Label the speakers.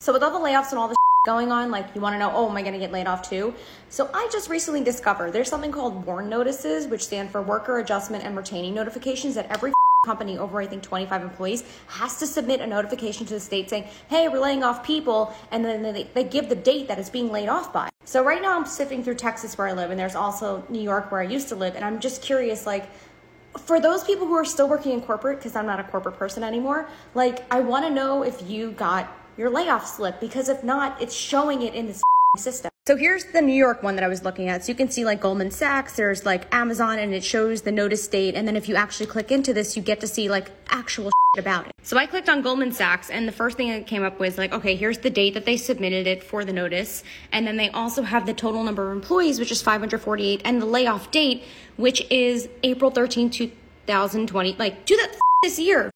Speaker 1: So with all the layoffs and all the going on, like, you want to know, oh, am I going to get laid off too? So I just recently discovered there's something called WARN notices, which stand for Worker Adjustment and Retaining Notifications, that every company over, I think, 25 employees has to submit a notification to the state saying, hey, we're laying off people, and then they give the date that it's being laid off by. So right now I'm sifting through Texas where I live, and there's also New York where I used to live, and I'm just curious, like, for those people who are still working in corporate, because I'm not a corporate person anymore, like, I want to know if you got your layoff slip, because if not, it's showing it in this system. So here's the New York one that I was looking at. So you can see like Goldman Sachs, there's like Amazon, and it shows the notice date. And then if you actually click into this, you get to see like actual about it. So I clicked on Goldman Sachs, and the first thing that came up was like, okay, here's the date that they submitted it for the notice. And then they also have the total number of employees, which is 548, and the layoff date, which is April 13, 2020, like, do that this year.